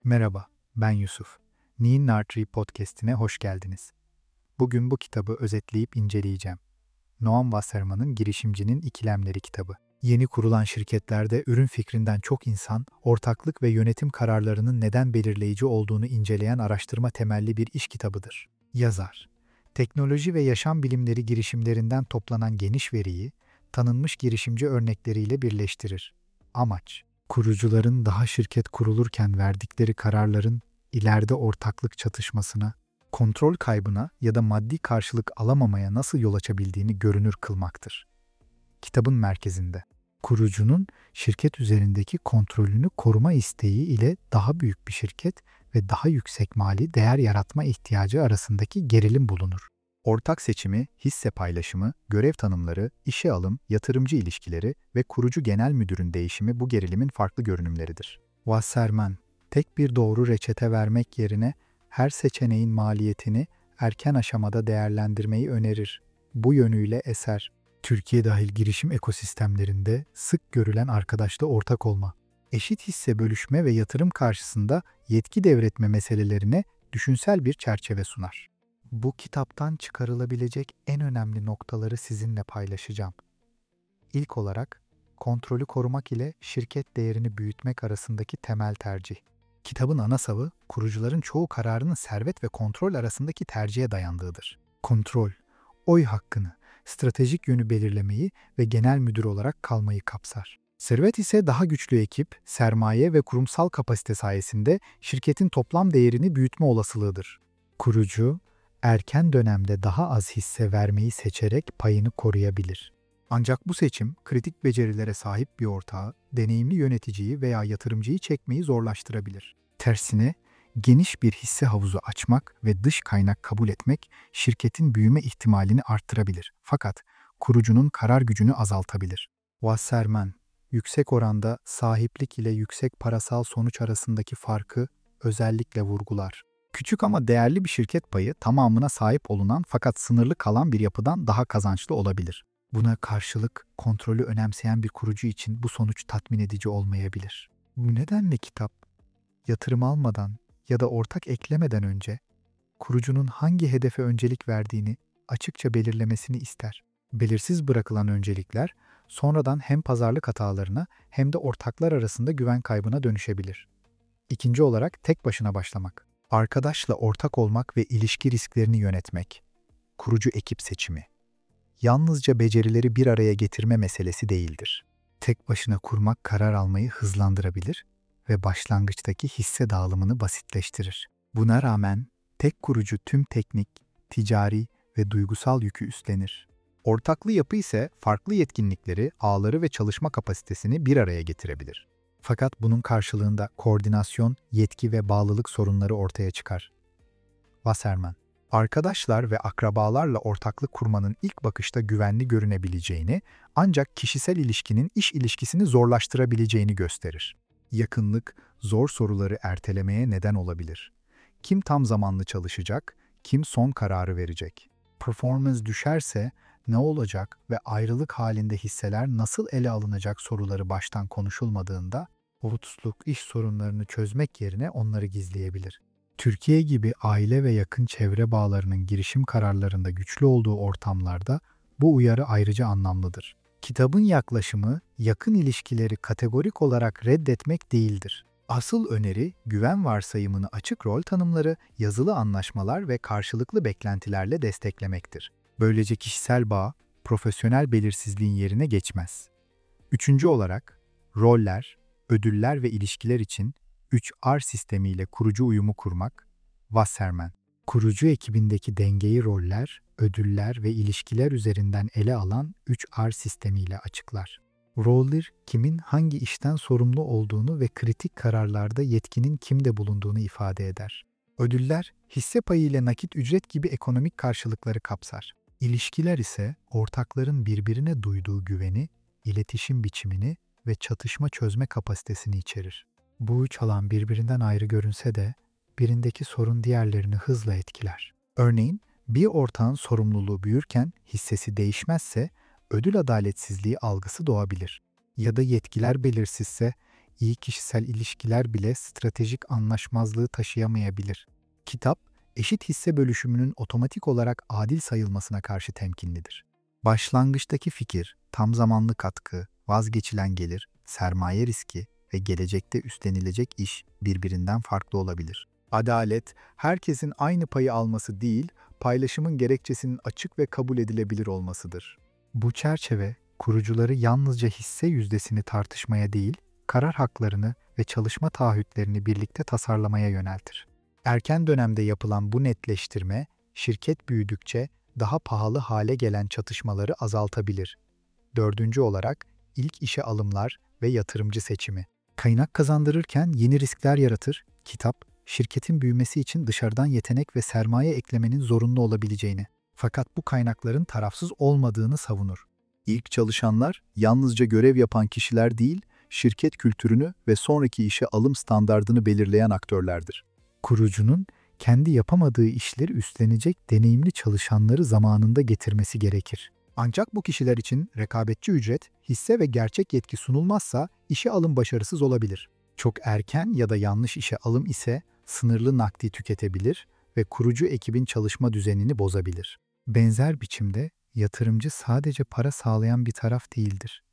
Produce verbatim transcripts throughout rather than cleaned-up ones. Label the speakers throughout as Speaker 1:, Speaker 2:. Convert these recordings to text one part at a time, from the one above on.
Speaker 1: Merhaba, ben Yusuf. Neyin Nartree podcast'ine hoş geldiniz. Bugün bu kitabı özetleyip inceleyeceğim. Noam Wasserman'ın Girişimcinin İkilemleri kitabı. Yeni kurulan şirketlerde ürün fikrinden çok insan, ortaklık ve yönetim kararlarının neden belirleyici olduğunu inceleyen araştırma temelli bir iş kitabıdır. Yazar, teknoloji ve yaşam bilimleri girişimlerinden toplanan geniş veriyi, tanınmış girişimci örnekleriyle birleştirir. Amaç, kurucuların daha şirket kurulurken verdikleri kararların ileride ortaklık çatışmasına, kontrol kaybına ya da maddi karşılık alamamaya nasıl yol açabildiğini görünür kılmaktır. Kitabın merkezinde, kurucunun şirket üzerindeki kontrolünü koruma isteği ile daha büyük bir şirket ve daha yüksek mali değer yaratma ihtiyacı arasındaki gerilim bulunur. Ortak seçimi, hisse paylaşımı, görev tanımları, işe alım, yatırımcı ilişkileri ve kurucu genel müdürün değişimi bu gerilimin farklı görünümleridir. Wasserman, tek bir doğru reçete vermek yerine her seçeneğin maliyetini erken aşamada değerlendirmeyi önerir. Bu yönüyle eser, Türkiye dahil girişim ekosistemlerinde sık görülen arkadaşla ortak olma, eşit hisse bölüşme ve yatırım karşısında yetki devretme meselelerine düşünsel bir çerçeve sunar. Bu kitaptan çıkarılabilecek en önemli noktaları sizinle paylaşacağım. İlk olarak, kontrolü korumak ile şirket değerini büyütmek arasındaki temel tercih. Kitabın ana savı, kurucuların çoğu kararının servet ve kontrol arasındaki tercihe dayandığıdır. Kontrol, oy hakkını, stratejik yönü belirlemeyi ve genel müdür olarak kalmayı kapsar. Servet ise daha güçlü ekip, sermaye ve kurumsal kapasite sayesinde şirketin toplam değerini büyütme olasılığıdır. Kurucu, erken dönemde daha az hisse vermeyi seçerek payını koruyabilir. Ancak bu seçim, kritik becerilere sahip bir ortağı, deneyimli yöneticiyi veya yatırımcıyı çekmeyi zorlaştırabilir. Tersine, geniş bir hisse havuzu açmak ve dış kaynak kabul etmek, şirketin büyüme ihtimalini arttırabilir. Fakat kurucunun karar gücünü azaltabilir. Wasserman, yüksek oranda sahiplik ile yüksek parasal sonuç arasındaki farkı özellikle vurgular. Küçük ama değerli bir şirket payı tamamına sahip olunan fakat sınırlı kalan bir yapıdan daha kazançlı olabilir. Buna karşılık kontrolü önemseyen bir kurucu için bu sonuç tatmin edici olmayabilir. Bu nedenle kitap, yatırım almadan ya da ortak eklemeden önce kurucunun hangi hedefe öncelik verdiğini açıkça belirlemesini ister. Belirsiz bırakılan öncelikler sonradan hem pazarlık hatalarına hem de ortaklar arasında güven kaybına dönüşebilir. İkinci olarak tek başına başlamak. Arkadaşla ortak olmak ve ilişki risklerini yönetmek. Kurucu ekip seçimi. Yalnızca becerileri bir araya getirme meselesi değildir. Tek başına kurmak karar almayı hızlandırabilir ve başlangıçtaki hisse dağılımını basitleştirir. Buna rağmen tek kurucu tüm teknik, ticari ve duygusal yükü üstlenir. Ortaklı yapı ise farklı yetkinlikleri, ağları ve çalışma kapasitesini bir araya getirebilir. Fakat bunun karşılığında koordinasyon, yetki ve bağlılık sorunları ortaya çıkar. Wasserman, arkadaşlar ve akrabalarla ortaklık kurmanın ilk bakışta güvenli görünebileceğini, ancak kişisel ilişkinin iş ilişkisini zorlaştırabileceğini gösterir. Yakınlık, zor soruları ertelemeye neden olabilir. Kim tam zamanlı çalışacak, kim son kararı verecek? Performans düşerse ne olacak ve ayrılık halinde hisseler nasıl ele alınacak soruları baştan konuşulmadığında, umutsuzluk iş sorunlarını çözmek yerine onları gizleyebilir. Türkiye gibi aile ve yakın çevre bağlarının girişim kararlarında güçlü olduğu ortamlarda bu uyarı ayrıca anlamlıdır. Kitabın yaklaşımı, yakın ilişkileri kategorik olarak reddetmek değildir. Asıl öneri, güven varsayımını açık rol tanımları, yazılı anlaşmalar ve karşılıklı beklentilerle desteklemektir. Böylece kişisel bağ, profesyonel belirsizliğin yerine geçmez. Üçüncü olarak, roller, ödüller ve ilişkiler için üç R sistemiyle kurucu uyumu kurmak. Wasserman, kurucu ekibindeki dengeyi roller, ödüller ve ilişkiler üzerinden ele alan üç R sistemiyle açıklar. Roller, kimin hangi işten sorumlu olduğunu ve kritik kararlarda yetkinin kimde bulunduğunu ifade eder. Ödüller, hisse payı ile nakit ücret gibi ekonomik karşılıkları kapsar. İlişkiler ise ortakların birbirine duyduğu güveni, iletişim biçimini ve çatışma çözme kapasitesini içerir. Bu üç alan birbirinden ayrı görünse de birindeki sorun diğerlerini hızla etkiler. Örneğin bir ortağın sorumluluğu büyürken hissesi değişmezse ödül adaletsizliği algısı doğabilir. Ya da yetkiler belirsizse İyi kişisel ilişkiler bile stratejik anlaşmazlığı taşıyamayabilir. Kitap, eşit hisse bölüşümünün otomatik olarak adil sayılmasına karşı temkinlidir. Başlangıçtaki fikir, tam zamanlı katkı, vazgeçilen gelir, sermaye riski ve gelecekte üstlenilecek iş birbirinden farklı olabilir. Adalet, herkesin aynı payı alması değil, paylaşımın gerekçesinin açık ve kabul edilebilir olmasıdır. Bu çerçeve, kurucuları yalnızca hisse yüzdesini tartışmaya değil, karar haklarını ve çalışma taahhütlerini birlikte tasarlamaya yöneltir. Erken dönemde yapılan bu netleştirme, şirket büyüdükçe daha pahalı hale gelen çatışmaları azaltabilir. Dördüncü olarak, ilk işe alımlar ve yatırımcı seçimi. Kaynak kazandırırken yeni riskler yaratır, kitap, şirketin büyümesi için dışarıdan yetenek ve sermaye eklemenin zorunlu olabileceğini, fakat bu kaynakların tarafsız olmadığını savunur. İlk çalışanlar yalnızca görev yapan kişiler değil, şirket kültürünü ve sonraki işe alım standardını belirleyen aktörlerdir. Kurucunun kendi yapamadığı işleri üstlenecek deneyimli çalışanları zamanında getirmesi gerekir. Ancak bu kişiler için rekabetçi ücret, hisse ve gerçek yetki sunulmazsa işe alım başarısız olabilir. Çok erken ya da yanlış işe alım ise sınırlı nakdi tüketebilir ve kurucu ekibin çalışma düzenini bozabilir. Benzer biçimde yatırımcı sadece para sağlayan bir taraf değildir.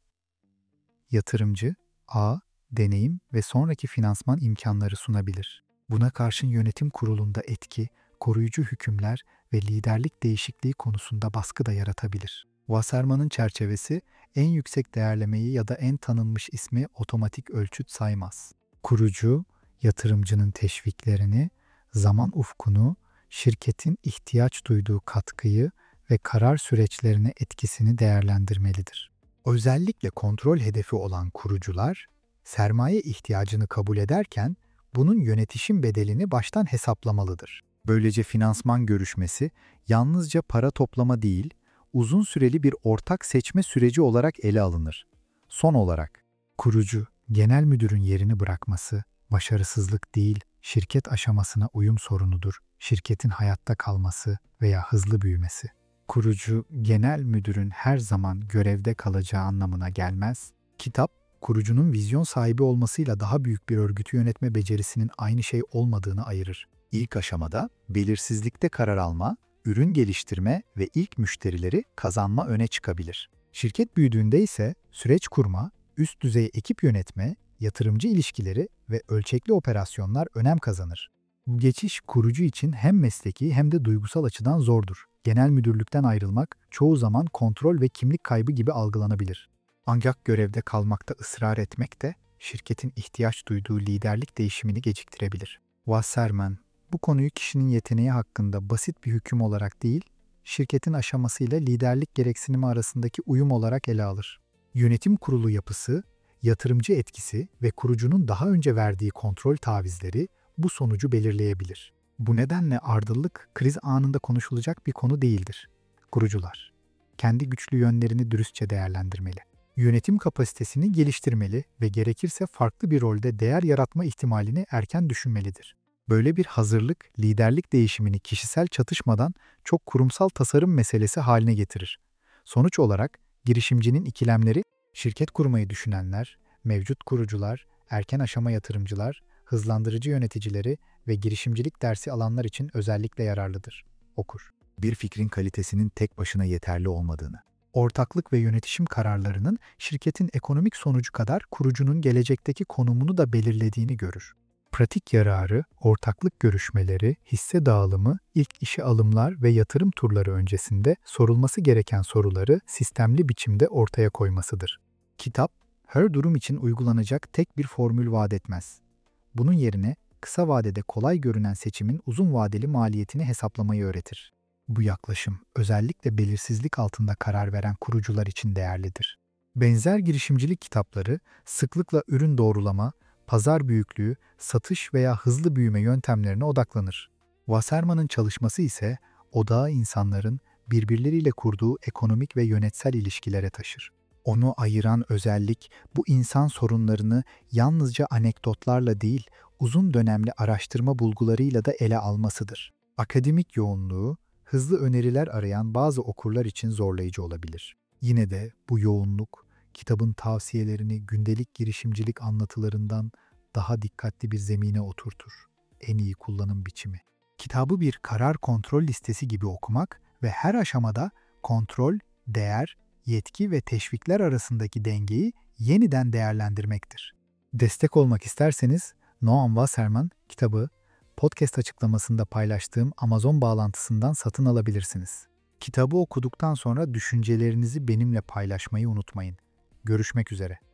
Speaker 1: Yatırımcı, ağ, deneyim ve sonraki finansman imkanları sunabilir. Buna karşın yönetim kurulunda etki, koruyucu hükümler ve liderlik değişikliği konusunda baskı da yaratabilir. Wasserman'ın çerçevesi, en yüksek değerlemeyi ya da en tanınmış ismi otomatik ölçüt saymaz. Kurucu, yatırımcının teşviklerini, zaman ufkunu, şirketin ihtiyaç duyduğu katkıyı ve karar süreçlerine etkisini değerlendirmelidir. Özellikle kontrol hedefi olan kurucular, sermaye ihtiyacını kabul ederken bunun yönetişim bedelini baştan hesaplamalıdır. Böylece finansman görüşmesi yalnızca para toplama değil, uzun süreli bir ortak seçme süreci olarak ele alınır. Son olarak, kurucu, genel müdürün yerini bırakması, başarısızlık değil, şirket aşamasına uyum sorunudur, şirketin hayatta kalması veya hızlı büyümesi. Kurucu, genel müdürün her zaman görevde kalacağı anlamına gelmez. Kitap, kurucunun vizyon sahibi olmasıyla daha büyük bir örgütü yönetme becerisinin aynı şey olmadığını ayırır. İlk aşamada belirsizlikte karar alma, ürün geliştirme ve ilk müşterileri kazanma öne çıkabilir. Şirket büyüdüğünde ise süreç kurma, üst düzey ekip yönetme, yatırımcı ilişkileri ve ölçekli operasyonlar önem kazanır. Bu geçiş kurucu için hem mesleki hem de duygusal açıdan zordur. Genel müdürlükten ayrılmak çoğu zaman kontrol ve kimlik kaybı gibi algılanabilir. Ancak görevde kalmakta ısrar etmek de şirketin ihtiyaç duyduğu liderlik değişimini geciktirebilir. Wasserman, bu konuyu kişinin yeteneği hakkında basit bir hüküm olarak değil, şirketin aşamasıyla liderlik gereksinimi arasındaki uyum olarak ele alır. Yönetim kurulu yapısı, yatırımcı etkisi ve kurucunun daha önce verdiği kontrol tavizleri bu sonucu belirleyebilir. Bu nedenle ardıllık kriz anında konuşulacak bir konu değildir. Kurucular, kendi güçlü yönlerini dürüstçe değerlendirmeli. Yönetim kapasitesini geliştirmeli ve gerekirse farklı bir rolde değer yaratma ihtimalini erken düşünmelidir. Böyle bir hazırlık, liderlik değişimini kişisel çatışmadan çok kurumsal tasarım meselesi haline getirir. Sonuç olarak girişimcinin ikilemleri, şirket kurmayı düşünenler, mevcut kurucular, erken aşama yatırımcılar, hızlandırıcı yöneticileri ve girişimcilik dersi alanlar için özellikle yararlıdır. Okur. Bir fikrin kalitesinin tek başına yeterli olmadığını, ortaklık ve yönetişim kararlarının şirketin ekonomik sonucu kadar kurucunun gelecekteki konumunu da belirlediğini görür. Pratik yararı, ortaklık görüşmeleri, hisse dağılımı, ilk işe alımlar ve yatırım turları öncesinde sorulması gereken soruları sistemli biçimde ortaya koymasıdır. Kitap, her durum için uygulanacak tek bir formül vaat etmez. Bunun yerine kısa vadede kolay görünen seçimin uzun vadeli maliyetini hesaplamayı öğretir. Bu yaklaşım özellikle belirsizlik altında karar veren kurucular için değerlidir. Benzer girişimcilik kitapları sıklıkla ürün doğrulama, pazar büyüklüğü, satış veya hızlı büyüme yöntemlerine odaklanır. Wasserman'ın çalışması ise odağı insanların birbirleriyle kurduğu ekonomik ve yönetsel ilişkilere taşır. Onu ayıran özellik bu insan sorunlarını yalnızca anekdotlarla değil, uzun dönemli araştırma bulgularıyla da ele almasıdır. Akademik yoğunluğu, hızlı öneriler arayan bazı okurlar için zorlayıcı olabilir. Yine de bu yoğunluk, kitabın tavsiyelerini gündelik girişimcilik anlatılarından daha dikkatli bir zemine oturtur. En iyi kullanım biçimi. Kitabı bir karar kontrol listesi gibi okumak ve her aşamada kontrol, değer, yetki ve teşvikler arasındaki dengeyi yeniden değerlendirmektir. Destek olmak isterseniz Noam Wasserman kitabı podcast açıklamasında paylaştığım Amazon bağlantısından satın alabilirsiniz. Kitabı okuduktan sonra düşüncelerinizi benimle paylaşmayı unutmayın. Görüşmek üzere.